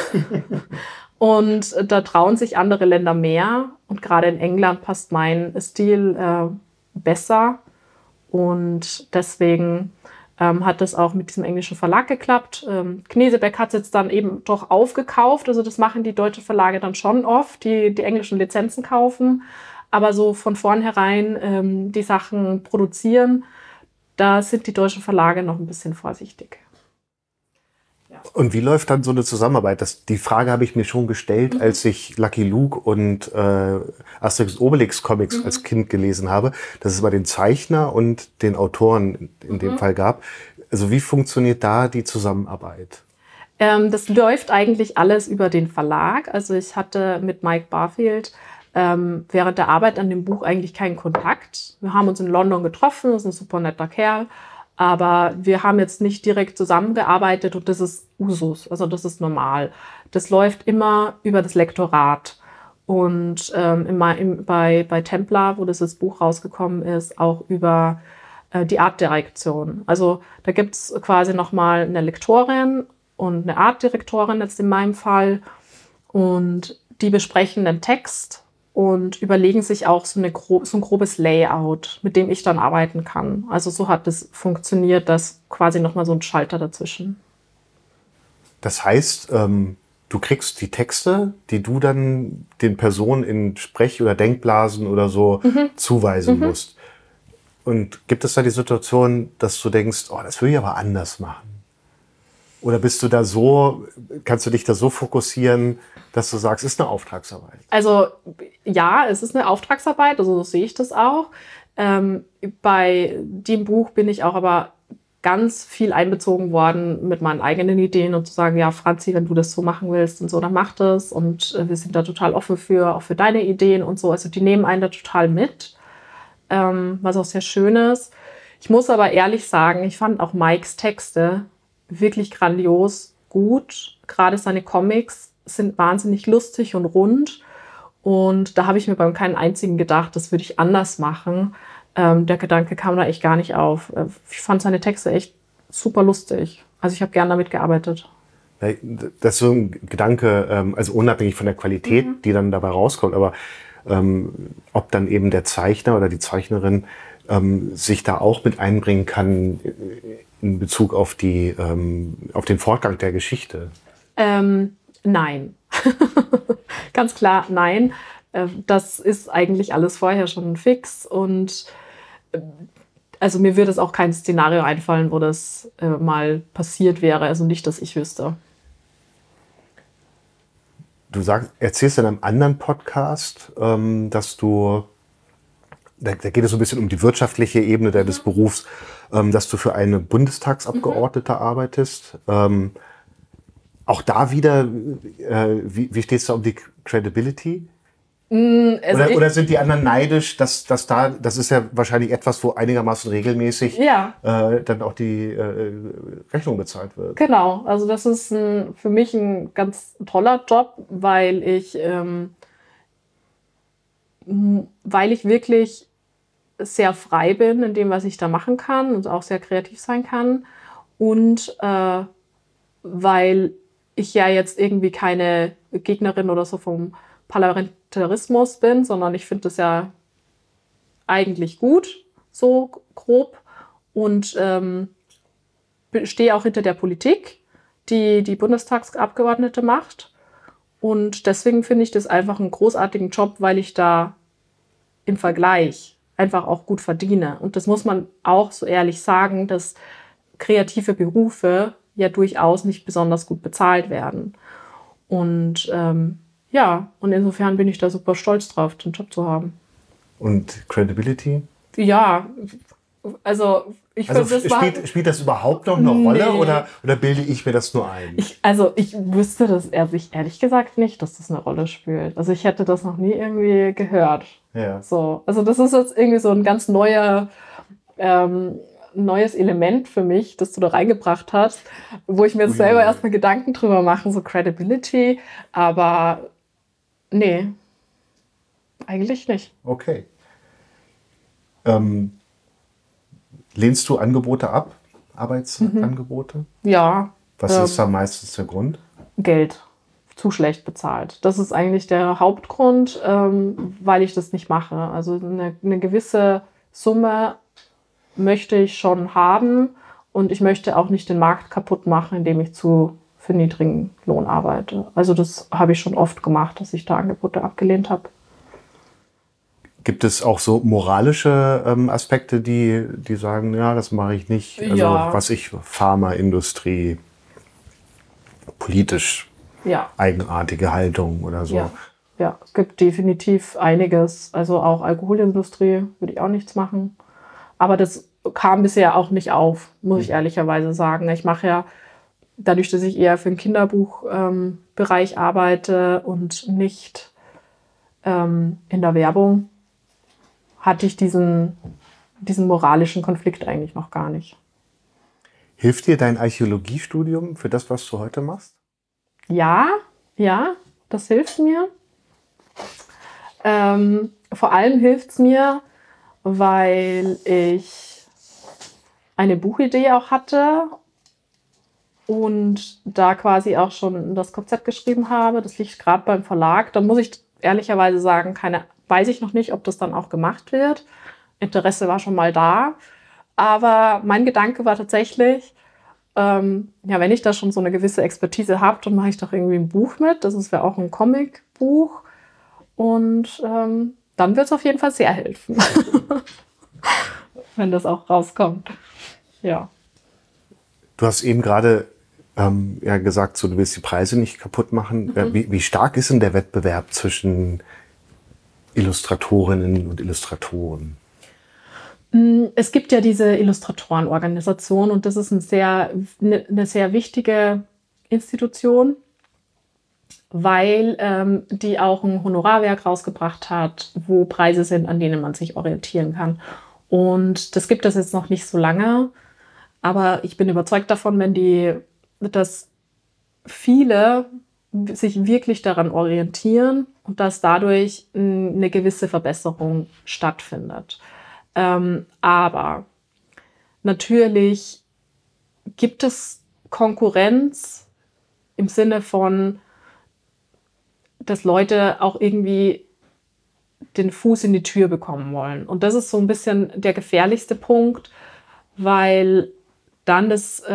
Und da trauen sich andere Länder mehr und gerade in England passt mein Stil besser und deswegen hat das auch mit diesem englischen Verlag geklappt. Knesebeck hat es jetzt dann eben doch aufgekauft. Also das machen die deutschen Verlage dann schon oft, die englischen Lizenzen kaufen. Aber so von vornherein die Sachen produzieren, da sind die deutschen Verlage noch ein bisschen vorsichtig. Ja. Und wie läuft dann so eine Zusammenarbeit? Die Frage habe ich mir schon gestellt, als ich Lucky Luke und Asterix und Obelix Comics als Kind gelesen habe, dass es mal den Zeichner und den Autoren in dem Fall gab. Also wie funktioniert da die Zusammenarbeit? Das läuft eigentlich alles über den Verlag. Also ich hatte mit Mike Barfield während der Arbeit an dem Buch eigentlich keinen Kontakt. Wir haben uns in London getroffen, das ist ein super netter Kerl. Aber wir haben jetzt nicht direkt zusammengearbeitet und das ist Usus, also das ist normal. Das läuft immer über das Lektorat. Und bei Templar, wo das Buch rausgekommen ist, auch über die Artdirektion. Also da gibt es quasi nochmal eine Lektorin und eine Artdirektorin jetzt in meinem Fall. Und die besprechen den Text und überlegen sich auch so ein grobes Layout, mit dem ich dann arbeiten kann. Also so hat es funktioniert, dass quasi nochmal so ein Schalter dazwischen. Das heißt, du kriegst die Texte, die du dann den Personen in Sprech- oder Denkblasen oder so zuweisen musst. Und gibt es da die Situation, dass du denkst, oh, das will ich aber anders machen? Oder kannst du dich da so fokussieren, dass du sagst, es ist eine Auftragsarbeit? Also ja, es ist eine Auftragsarbeit, also so sehe ich das auch. Bei dem Buch bin ich auch aber ganz viel einbezogen worden mit meinen eigenen Ideen und zu sagen, ja, Franzi, wenn du das so machen willst und so, dann mach das. Und wir sind da total offen auch für deine Ideen und so. Also die nehmen einen da total mit, was auch sehr schön ist. Ich muss aber ehrlich sagen, ich fand auch Mikes Texte wirklich grandios gut. Gerade seine Comics sind wahnsinnig lustig und rund. Und da habe ich mir beim keinen einzigen gedacht, das würde ich anders machen. Der Gedanke kam da echt gar nicht auf. Ich fand seine Texte echt super lustig. Also ich habe gern damit gearbeitet. Das ist so ein Gedanke, also unabhängig von der Qualität, die dann dabei rauskommt, aber ob dann eben der Zeichner oder die Zeichnerin sich da auch mit einbringen kann in Bezug auf den Fortgang der Geschichte? Nein. Ganz klar, nein. Das ist eigentlich alles vorher schon fix. Und also mir würde es auch kein Szenario einfallen, wo das mal passiert wäre. Also nicht, dass ich wüsste. Du erzählst in einem anderen Podcast, dass da geht es so ein bisschen um die wirtschaftliche Ebene des Berufs, dass du für eine Bundestagsabgeordnete arbeitest. Auch da wieder, wie steht es da um die Credibility? Oder sind die anderen neidisch, dass das ist ja wahrscheinlich etwas, wo einigermaßen regelmäßig dann auch die Rechnung bezahlt wird. Genau, also das ist für mich ein ganz toller Job, weil ich wirklich sehr frei bin in dem, was ich da machen kann und auch sehr kreativ sein kann. Und weil ich ja jetzt irgendwie keine Gegnerin oder so vom Parlamentarismus bin, sondern ich finde das ja eigentlich gut, so grob. Und stehe auch hinter der Politik, die die Bundestagsabgeordnete macht. Und deswegen finde ich das einfach einen großartigen Job, weil ich da im Vergleich einfach auch gut verdiene. Und das muss man auch so ehrlich sagen, dass kreative Berufe ja durchaus nicht besonders gut bezahlt werden. Und und insofern bin ich da super stolz drauf, den Job zu haben. Und Credibility? Ja, also ich finde, das spielt das überhaupt noch eine Rolle oder bilde ich mir das nur ein? Ich wüsste das ehrlich gesagt nicht, dass das eine Rolle spielt. Also ich hätte das noch nie irgendwie gehört. Ja. So, also das ist jetzt irgendwie so ein ganz neues Element für mich, das du da reingebracht hast, wo ich mir jetzt selber erstmal Gedanken drüber mache, so Credibility, aber nee, eigentlich nicht. Okay. Lehnst du Angebote ab? Arbeitsangebote? Ja. Was ist da meistens der Grund? Geld. Zu schlecht bezahlt. Das ist eigentlich der Hauptgrund, weil ich das nicht mache. Also eine gewisse Summe möchte ich schon haben und ich möchte auch nicht den Markt kaputt machen, indem ich für niedrigen Lohn arbeite. Also das habe ich schon oft gemacht, dass ich da Angebote abgelehnt habe. Gibt es auch so moralische Aspekte, die sagen, ja, das mache ich nicht? Also Ja. Pharmaindustrie. politisch Ja. eigenartige Haltung oder so. Ja, es gibt definitiv einiges. Also auch Alkoholindustrie würde ich auch nichts machen. Aber das kam bisher auch nicht auf, muss ich ehrlicherweise sagen. Ich mache ja, dadurch, dass ich eher für den Kinderbuchbereich arbeite und nicht in der Werbung, hatte ich diesen moralischen Konflikt eigentlich noch gar nicht. Hilft dir dein Archäologiestudium für das, was du heute machst? Ja, das hilft mir. Vor allem hilft es mir, weil ich eine Buchidee auch hatte und da quasi auch schon das Konzept geschrieben habe. Das liegt gerade beim Verlag. Da muss ich ehrlicherweise sagen, weiß ich noch nicht, ob das dann auch gemacht wird. Interesse war schon mal da. Aber mein Gedanke war tatsächlich, wenn ich da schon so eine gewisse Expertise habe, dann mache ich doch irgendwie ein Buch mit. Das wäre auch ein Comicbuch. Und dann wird es auf jeden Fall sehr helfen, wenn das auch rauskommt. Ja. Du hast eben gerade gesagt, so, du willst die Preise nicht kaputt machen. Wie stark ist denn der Wettbewerb zwischen Illustratorinnen und Illustratoren? Es gibt ja diese Illustratorenorganisation und das ist eine sehr wichtige Institution, weil die auch ein Honorarwerk rausgebracht hat, wo Preise sind, an denen man sich orientieren kann. Und das gibt es jetzt noch nicht so lange, aber ich bin überzeugt davon, dass viele sich wirklich daran orientieren und dass dadurch eine gewisse Verbesserung stattfindet. Aber natürlich gibt es Konkurrenz im Sinne von, dass Leute auch irgendwie den Fuß in die Tür bekommen wollen. Und das ist so ein bisschen der gefährlichste Punkt, weil dann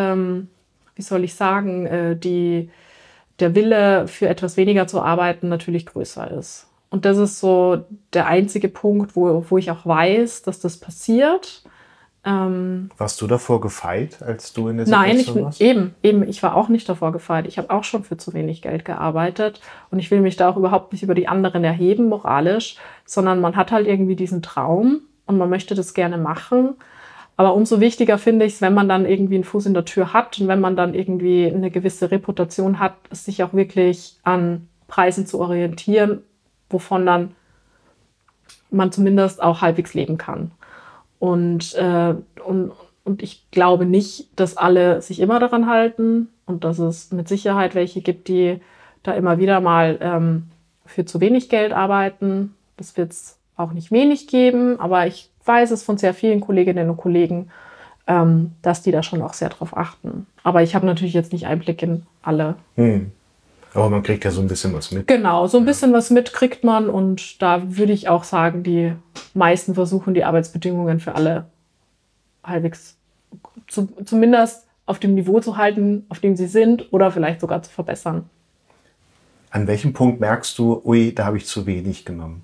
der Wille für etwas weniger zu arbeiten natürlich größer ist. Und das ist so der einzige Punkt, wo ich auch weiß, dass das passiert. Warst du davor gefeit, als du in der Situation warst? Nein, ich war auch nicht davor gefeit. Ich habe auch schon für zu wenig Geld gearbeitet und ich will mich da auch überhaupt nicht über die anderen erheben, moralisch, sondern man hat halt irgendwie diesen Traum und man möchte das gerne machen. Aber umso wichtiger finde ich es, wenn man dann irgendwie einen Fuß in der Tür hat und wenn man dann irgendwie eine gewisse Reputation hat, sich auch wirklich an Preisen zu orientieren, wovon dann man zumindest auch halbwegs leben kann. Und ich glaube nicht, dass alle sich immer daran halten und dass es mit Sicherheit welche gibt, die da immer wieder mal für zu wenig Geld arbeiten. Das wird es auch nicht wenig geben, aber ich weiß es von sehr vielen Kolleginnen und Kollegen, dass die da schon auch sehr drauf achten. Aber ich habe natürlich jetzt nicht Einblick in alle. Aber man kriegt ja so ein bisschen was mit. Genau, so ein bisschen was mit kriegt man und da würde ich auch sagen, die meisten versuchen, die Arbeitsbedingungen für alle halbwegs zumindest auf dem Niveau zu halten, auf dem sie sind oder vielleicht sogar zu verbessern. An welchem Punkt merkst du, ui, da habe ich zu wenig genommen?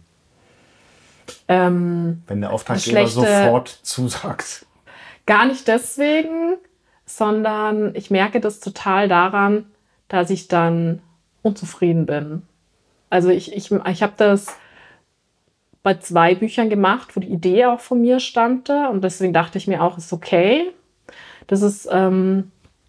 Wenn der Auftraggeber sofort zusagt. Gar nicht deswegen, sondern ich merke das total daran, dass ich dann unzufrieden bin. Also ich habe das bei 2 Büchern gemacht, wo die Idee auch von mir stammte und deswegen dachte ich mir auch, ist okay. Das ist, war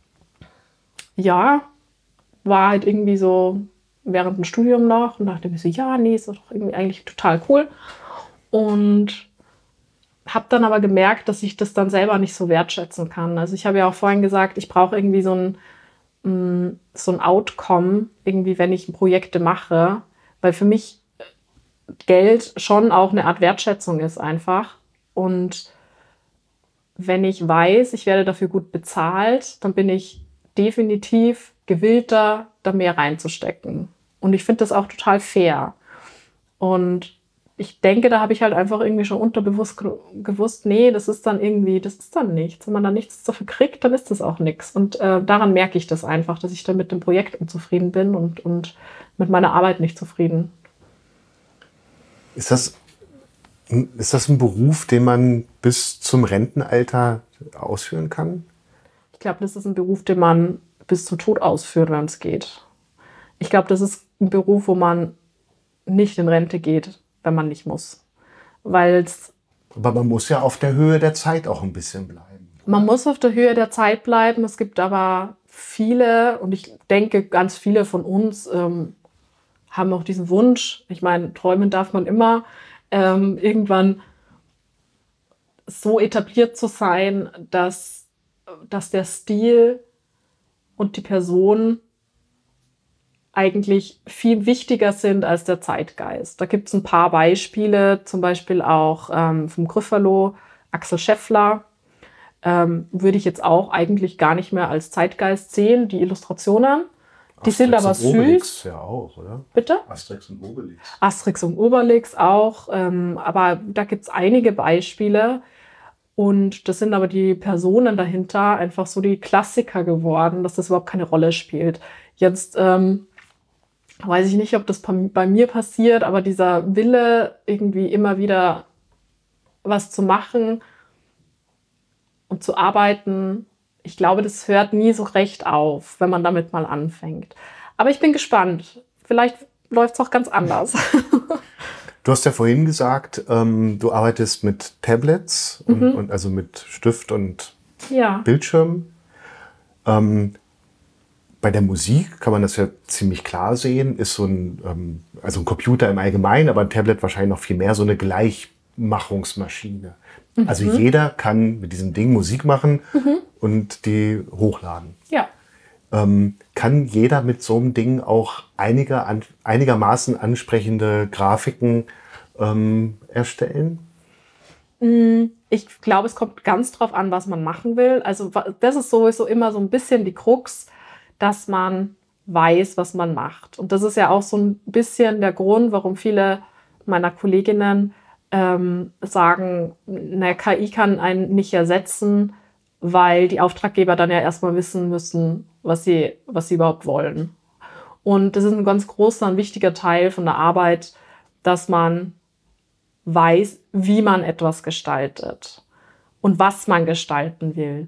halt irgendwie so während dem Studium noch und dachte mir so, ja, nee, ist doch irgendwie eigentlich total cool. Und habe dann aber gemerkt, dass ich das dann selber nicht so wertschätzen kann. Also ich habe ja auch vorhin gesagt, ich brauche irgendwie so ein Outcome, irgendwie, wenn ich Projekte mache, weil für mich Geld schon auch eine Art Wertschätzung ist einfach. Und wenn ich weiß, ich werde dafür gut bezahlt, dann bin ich definitiv gewillter, da mehr reinzustecken. Und ich finde das auch total fair. Und ich denke, da habe ich halt einfach irgendwie schon unterbewusst gewusst, nee, das ist dann nichts. Wenn man da nichts dafür kriegt, dann ist das auch nichts. Und daran merke ich das einfach, dass ich dann mit dem Projekt unzufrieden bin und mit meiner Arbeit nicht zufrieden. Ist das ein Beruf, den man bis zum Rentenalter ausführen kann? Ich glaube, das ist ein Beruf, den man bis zum Tod ausführen, wenn es geht. Ich glaube, das ist ein Beruf, wo man nicht in Rente geht, wenn man nicht muss. Aber man muss ja auf der Höhe der Zeit auch ein bisschen bleiben. Man muss auf der Höhe der Zeit bleiben. Es gibt aber viele, und ich denke, ganz viele von uns haben auch diesen Wunsch. Ich meine, träumen darf man immer, irgendwann so etabliert zu sein, dass der Stil und die Person eigentlich viel wichtiger sind als der Zeitgeist. Da gibt es ein paar Beispiele, zum Beispiel auch vom Gryffalo, Axel Scheffler, würde ich jetzt auch eigentlich gar nicht mehr als Zeitgeist sehen, die Illustrationen. Die sind aber süß. Obelix ja auch, oder? Bitte? Asterix und Obelix. Asterix und Obelix auch, aber da gibt es einige Beispiele. Und das sind aber die Personen dahinter einfach so die Klassiker geworden, dass das überhaupt keine Rolle spielt. Jetzt weiß ich nicht, ob das bei mir passiert, aber dieser Wille, irgendwie immer wieder was zu machen und zu arbeiten, ich glaube, das hört nie so recht auf, wenn man damit mal anfängt. Aber ich bin gespannt. Vielleicht läuft es auch ganz anders. Du hast ja vorhin gesagt, du arbeitest mit Tablets und also mit Stift und Bildschirm. Bei der Musik kann man das ja ziemlich klar sehen, ist so ein Computer im Allgemeinen, aber ein Tablet wahrscheinlich noch viel mehr, so eine Gleichmachungsmaschine. Also jeder kann mit diesem Ding Musik machen und die hochladen. Ja. Kann jeder mit so einem Ding auch einigermaßen ansprechende Grafiken erstellen? Ich glaube, es kommt ganz drauf an, was man machen will. Also das ist sowieso immer so ein bisschen die Krux, dass man weiß, was man macht. Und das ist ja auch so ein bisschen der Grund, warum viele meiner Kolleginnen sagen, eine KI kann einen nicht ersetzen, weil die Auftraggeber dann ja erstmal wissen müssen, was sie überhaupt wollen. Und das ist ein ganz großer und wichtiger Teil von der Arbeit, dass man weiß, wie man etwas gestaltet und was man gestalten will.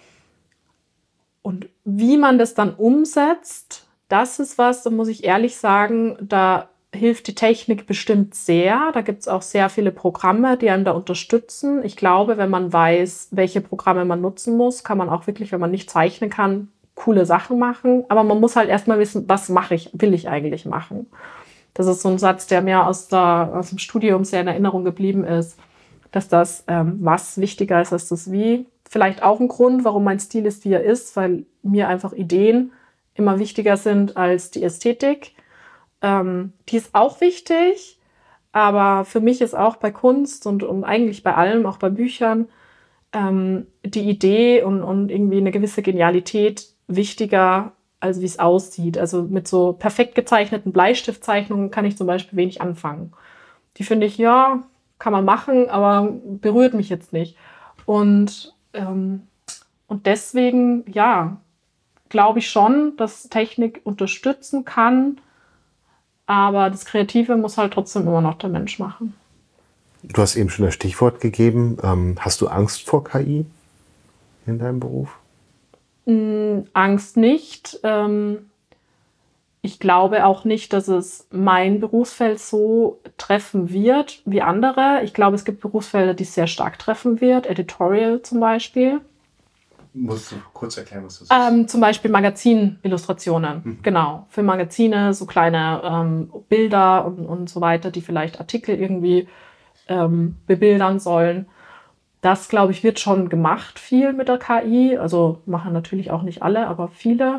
Und wie man das dann umsetzt, das ist was, da muss ich ehrlich sagen, da hilft die Technik bestimmt sehr. Da gibt es auch sehr viele Programme, die einem da unterstützen. Ich glaube, wenn man weiß, welche Programme man nutzen muss, kann man auch wirklich, wenn man nicht zeichnen kann, coole Sachen machen. Aber man muss halt erstmal wissen, was will ich eigentlich machen. Das ist so ein Satz, der mir aus dem Studium sehr in Erinnerung geblieben ist, dass das was wichtiger ist als das Wie. Vielleicht auch ein Grund, warum mein Stil ist, wie er ist, weil mir einfach Ideen immer wichtiger sind als die Ästhetik. Die ist auch wichtig, aber für mich ist auch bei Kunst und eigentlich bei allem, auch bei Büchern, die Idee und irgendwie eine gewisse Genialität wichtiger, als wie es aussieht. Also mit so perfekt gezeichneten Bleistiftzeichnungen kann ich zum Beispiel wenig anfangen. Die finde ich, ja, kann man machen, aber berührt mich jetzt nicht. Und deswegen, ja, glaube ich schon, dass Technik unterstützen kann, aber das Kreative muss halt trotzdem immer noch der Mensch machen. Du hast eben schon das Stichwort gegeben. Hast du Angst vor KI in deinem Beruf? Angst nicht. Ich glaube auch nicht, dass es mein Berufsfeld so treffen wird wie andere. Ich glaube, es gibt Berufsfelder, die es sehr stark treffen wird. Editorial zum Beispiel. Musst du kurz erklären, was das ist? Zum Beispiel Magazinillustrationen. Genau. Für Magazine, so kleine Bilder und so weiter, die vielleicht Artikel irgendwie bebildern sollen. Das, glaube ich, wird schon gemacht viel mit der KI. Also machen natürlich auch nicht alle, aber viele.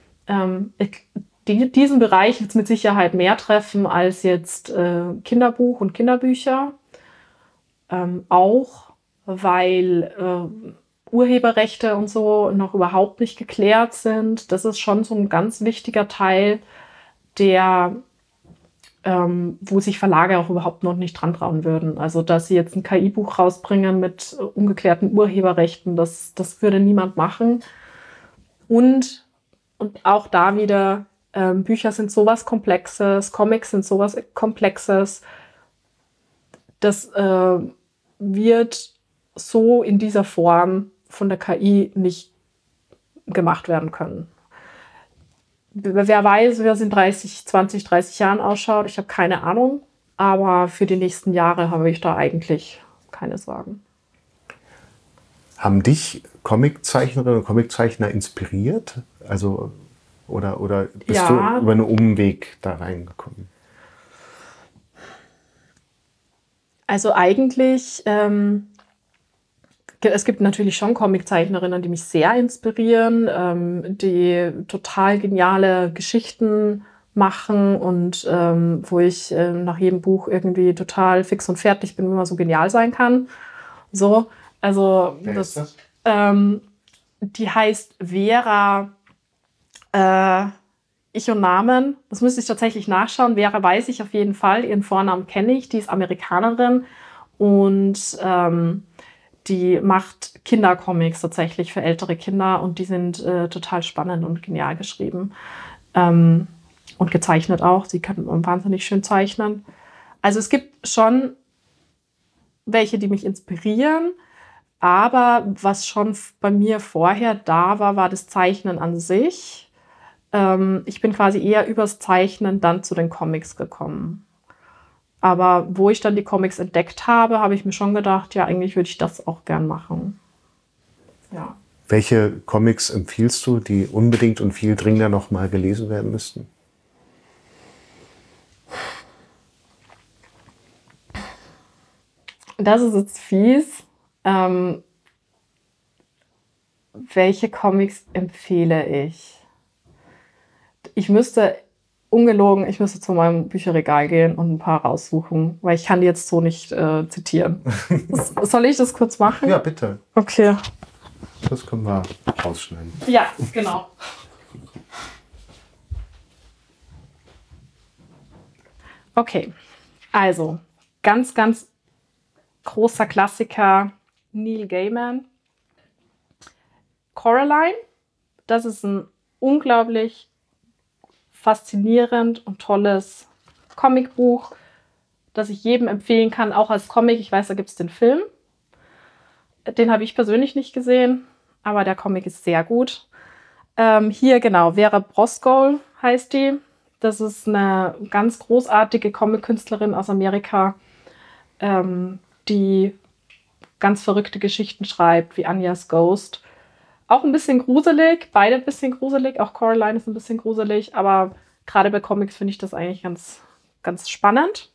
Diesen Bereich wird es mit Sicherheit mehr treffen als jetzt Kinderbuch und Kinderbücher. Auch weil Urheberrechte und so noch überhaupt nicht geklärt sind. Das ist schon so ein ganz wichtiger Teil, wo sich Verlage auch überhaupt noch nicht dran trauen würden. Also, dass sie jetzt ein KI-Buch rausbringen mit ungeklärten Urheberrechten, das würde niemand machen. Und auch da wieder, Bücher sind sowas Komplexes, Comics sind sowas Komplexes. Das wird so in dieser Form von der KI nicht gemacht werden können. wer weiß, wer es in 20, 30 Jahren ausschaut. Ich habe keine Ahnung. Aber für die nächsten Jahre habe ich da eigentlich keine Sorgen. Haben dich Comiczeichnerinnen und Comiczeichner inspiriert? Also, oder bist du über einen Umweg da reingekommen? Also eigentlich, es gibt natürlich schon Comiczeichnerinnen, die mich sehr inspirieren, die total geniale Geschichten machen und wo ich nach jedem Buch irgendwie total fix und fertig bin, wie man so genial sein kann. So, also Wer ist das? Die heißt Vera Ich und Namen. Das müsste ich tatsächlich nachschauen. Vera weiß ich auf jeden Fall. Ihren Vornamen kenne ich. Die ist Amerikanerin und die macht Kindercomics tatsächlich für ältere Kinder und die sind total spannend und genial geschrieben. Und gezeichnet auch. Sie kann wahnsinnig schön zeichnen. Also es gibt schon welche, die mich inspirieren, aber was schon bei mir vorher da war, war das Zeichnen an sich. Ich bin quasi eher übers Zeichnen dann zu den Comics gekommen. Aber wo ich dann die Comics entdeckt habe, habe ich mir schon gedacht, ja, eigentlich würde ich das auch gern machen. Ja. Welche Comics empfiehlst du, die unbedingt und viel dringender noch mal gelesen werden müssten? Das ist jetzt fies. Welche Comics empfehle ich? Ich müsste zu meinem Bücherregal gehen und ein paar raussuchen, weil ich kann die jetzt so nicht zitieren. Soll ich das kurz machen? Ja, bitte. Okay. Das können wir rausschneiden. Ja, genau. Okay, also ganz, ganz großer Klassiker, Neil Gaiman. Coraline, das ist ein unglaublich faszinierend und tolles Comicbuch, das ich jedem empfehlen kann, auch als Comic. Ich weiß, da gibt es den Film. Den habe ich persönlich nicht gesehen, aber der Comic ist sehr gut. Hier genau, Vera Brosgol heißt die. Das ist eine ganz großartige Comic-Künstlerin aus Amerika, die ganz verrückte Geschichten schreibt, wie Anya's Ghost. Auch ein bisschen gruselig, beide ein bisschen gruselig. Auch Coraline ist ein bisschen gruselig, aber gerade bei Comics finde ich das eigentlich ganz, ganz spannend.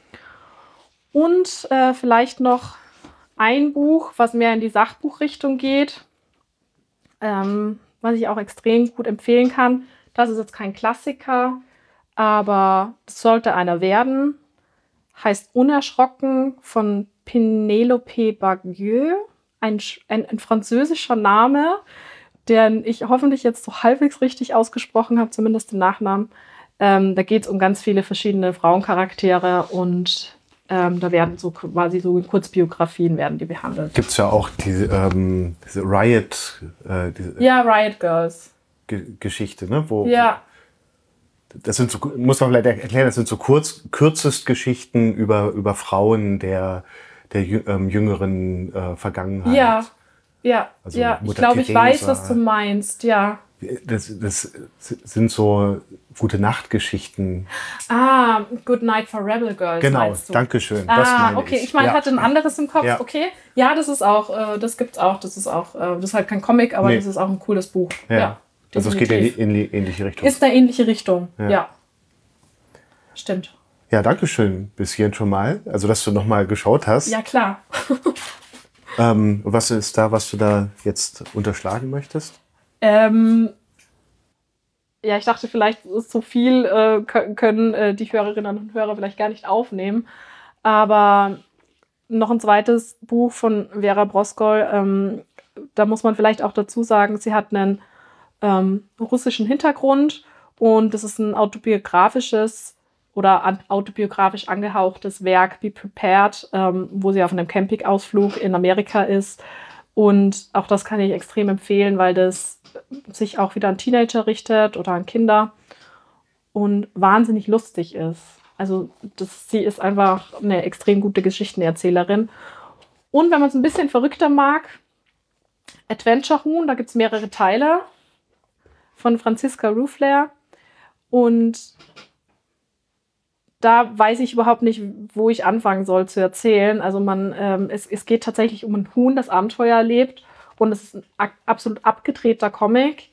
Und vielleicht noch ein Buch, was mehr in die Sachbuchrichtung geht, was ich auch extrem gut empfehlen kann. Das ist jetzt kein Klassiker, aber es sollte einer werden. Heißt Unerschrocken von Penelope Bagieux. Ein französischer Name, den ich hoffentlich jetzt so halbwegs richtig ausgesprochen habe, zumindest den Nachnamen. Da geht es um ganz viele verschiedene Frauencharaktere und da werden so quasi so Kurzbiografien werden die behandelt. Gibt es ja auch diese Riot, Riot Girls. Geschichte, ne? Wo, ja. Das sind so, muss man vielleicht erklären, das sind so Kürzestgeschichten über Frauen der jüngeren Vergangenheit. Ja, also ja. Ich Mutter glaube, ich Teresa. weiß, was du meinst, ja. Das sind so Gute-Nacht-Geschichten. Good Night for Rebel Girls. Genau, meinst du? danke schön. Das meine okay. ich. Ich meine, ich hatte ein anderes im Kopf. Ja. Okay. Ja, das ist auch, das gibt's auch. Das ist auch, das ist halt kein Comic, aber das ist auch ein cooles Buch. Ja. Also es geht in die ähnliche Richtung. Ist eine ähnliche Richtung, ja. Stimmt. Ja, danke schön bis hierhin schon mal. Also, dass du nochmal geschaut hast. Ja, klar. Was ist da, was du da jetzt unterschlagen möchtest? Ja, ich dachte, vielleicht ist so viel können die Hörerinnen und Hörer vielleicht gar nicht aufnehmen. Aber noch ein zweites Buch von Vera Brosgol. Da muss man vielleicht auch dazu sagen, sie hat einen russischen Hintergrund und das ist ein autobiografisches oder autobiografisch angehauchtes Werk, Be Prepared, wo sie auf einem Campingausflug in Amerika ist. Und auch das kann ich extrem empfehlen, weil das sich auch wieder an Teenager richtet oder an Kinder und wahnsinnig lustig ist. Also sie ist einfach eine extrem gute Geschichtenerzählerin. Und wenn man es ein bisschen verrückter mag, Adventure Huhn, da gibt es mehrere Teile von Franziska Ruffler. Und da weiß ich überhaupt nicht, wo ich anfangen soll zu erzählen. Also es geht tatsächlich um ein Huhn, das Abenteuer erlebt. Und es ist ein absolut abgedrehter Comic.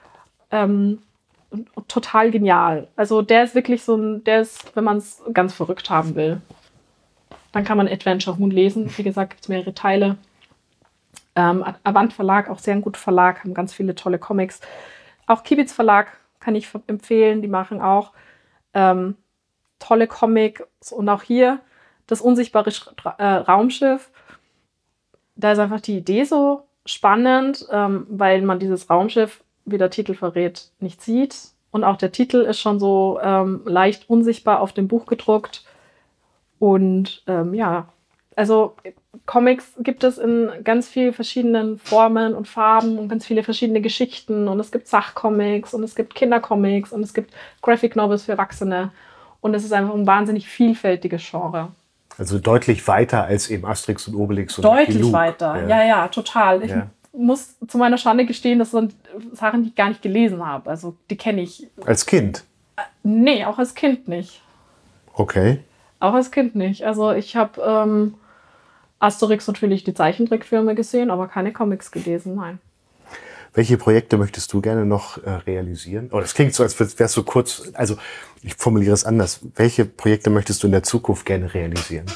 Total genial. Also der ist wirklich wenn man es ganz verrückt haben will. Dann kann man Adventure Huhn lesen. Wie gesagt, gibt es mehrere Teile. Avant Verlag, auch sehr ein guter Verlag, haben ganz viele tolle Comics. Auch Kibitz Verlag kann ich empfehlen. Die machen auch tolle Comics. Und auch hier das unsichtbare Raumschiff. Da ist einfach die Idee so spannend, weil man dieses Raumschiff, wie der Titel verrät, nicht sieht. Und auch der Titel ist schon so leicht unsichtbar auf dem Buch gedruckt. Und also Comics gibt es in ganz vielen verschiedenen Formen und Farben und ganz viele verschiedene Geschichten. Und es gibt Sachcomics und es gibt Kindercomics und es gibt Graphic Novels für Erwachsene. Und es ist einfach ein wahnsinnig vielfältiges Genre. Also deutlich weiter als eben Asterix und Obelix. Und deutlich Luke. Weiter, ja, total. Ich muss zu meiner Schande gestehen, das sind Sachen, die ich gar nicht gelesen habe. Also die kenne ich. Als Kind? Nee, auch als Kind nicht. Okay. Auch als Kind nicht. Also ich habe Asterix natürlich die Zeichentrickfilme gesehen, aber keine Comics gelesen, nein. Welche Projekte möchtest du gerne noch realisieren? Oh, das klingt so, als wärst du kurz, also ich formuliere es anders. Welche Projekte möchtest du in der Zukunft gerne realisieren?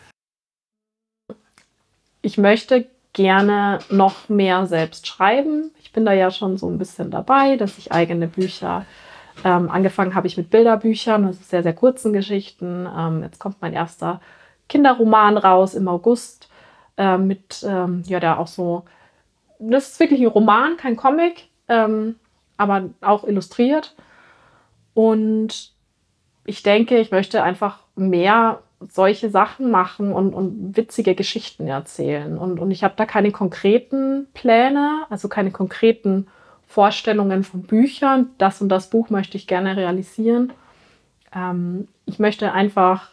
Ich möchte gerne noch mehr selbst schreiben. Ich bin da ja schon so ein bisschen dabei, dass ich eigene Bücher angefangen habe ich mit Bilderbüchern, also sehr, sehr kurzen Geschichten. Jetzt kommt mein erster Kinderroman raus im August der auch so, das ist wirklich ein Roman, kein Comic, aber auch illustriert. Und ich denke, ich möchte einfach mehr solche Sachen machen und witzige Geschichten erzählen. Und ich habe da keine konkreten Pläne, also keine konkreten Vorstellungen von Büchern. Das und das Buch möchte ich gerne realisieren. Ich möchte einfach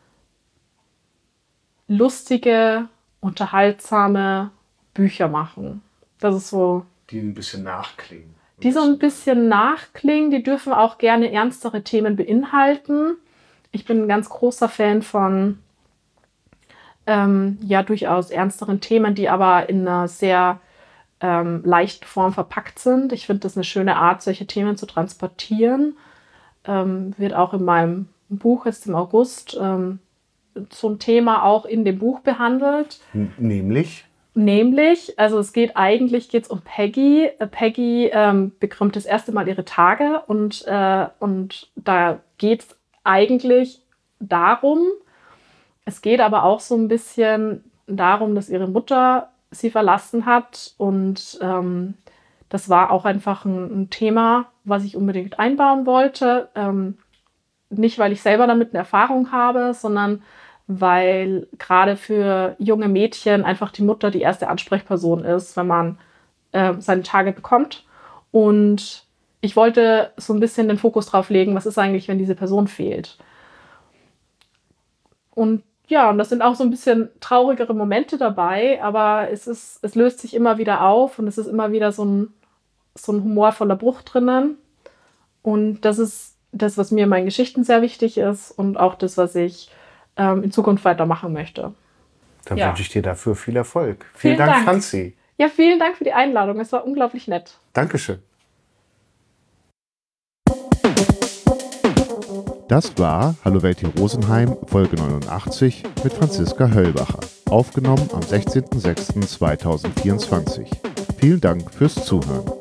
lustige, unterhaltsame Bücher machen. Das ist so. Die ein bisschen nachklingen. Die so ein bisschen nachklingen. Die dürfen auch gerne ernstere Themen beinhalten. Ich bin ein ganz großer Fan von durchaus ernsteren Themen, die aber in einer sehr leichten Form verpackt sind. Ich finde das eine schöne Art, solche Themen zu transportieren. Wird auch in meinem Buch jetzt im August so ein Thema auch in dem Buch behandelt. Nämlich, also es geht um Peggy. Peggy bekommt das erste Mal ihre Tage und da geht es eigentlich darum, es geht aber auch so ein bisschen darum, dass ihre Mutter sie verlassen hat und das war auch einfach ein Thema, was ich unbedingt einbauen wollte. Nicht, weil ich selber damit eine Erfahrung habe, sondern weil gerade für junge Mädchen einfach die Mutter die erste Ansprechperson ist, wenn man seine Tage bekommt. Und ich wollte so ein bisschen den Fokus drauf legen, was ist eigentlich, wenn diese Person fehlt. Und das sind auch so ein bisschen traurigere Momente dabei, aber es löst sich immer wieder auf und es ist immer wieder so ein humorvoller Bruch drinnen. Und das ist das, was mir in meinen Geschichten sehr wichtig ist und auch das, was ich in Zukunft weitermachen möchte. Dann wünsche ich dir dafür viel Erfolg. Vielen Dank, Franzi. Ja, vielen Dank für die Einladung. Es war unglaublich nett. Dankeschön. Das war Hallo Welt hier Rosenheim, Folge 89 mit Franziska Höllbacher. Aufgenommen am 16.06.2024. Vielen Dank fürs Zuhören.